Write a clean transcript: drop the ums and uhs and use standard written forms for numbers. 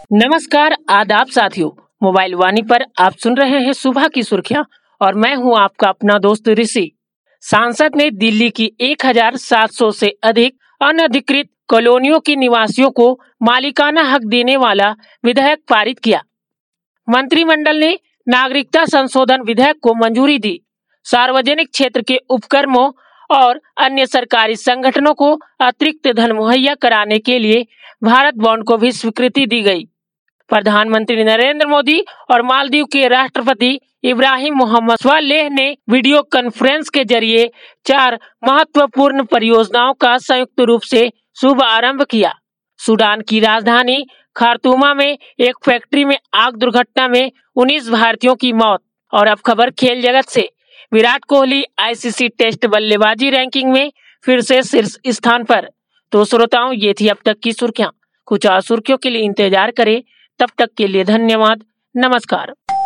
नमस्कार, आदाब साथियों। मोबाइल वाणी पर आप सुन रहे हैं सुबह की सुर्खियां और मैं हूं आपका अपना दोस्त ऋषि। सांसद ने दिल्ली की 1700 से अधिक अनधिकृत कॉलोनियों के निवासियों को मालिकाना हक देने वाला विधेयक पारित किया। मंत्रिमंडल ने नागरिकता संशोधन विधेयक को मंजूरी दी। सार्वजनिक क्षेत्र के उपक्रमों और अन्य सरकारी संगठनों को अतिरिक्त धन मुहैया कराने के लिए भारत बॉन्ड को भी स्वीकृति दी गई। प्रधानमंत्री नरेंद्र मोदी और मालदीव के राष्ट्रपति इब्राहिम मोहम्मद स्वालेह ने वीडियो कॉन्फ्रेंस के जरिए 4 महत्वपूर्ण परियोजनाओं का संयुक्त रूप से शुभ आरंभ किया। सूडान की राजधानी खार्तूमा में एक फैक्ट्री में आग दुर्घटना में 19 भारतीयों की मौत। और अब खबर खेल जगत से। विराट कोहली आईसीसी टेस्ट बल्लेबाजी रैंकिंग में फिर से शीर्ष स्थान पर। तो श्रोताओं, ये थी अब तक की सुर्खियां। कुछ और सुर्खियों के लिए इंतजार करें। तब तक के लिए धन्यवाद। नमस्कार।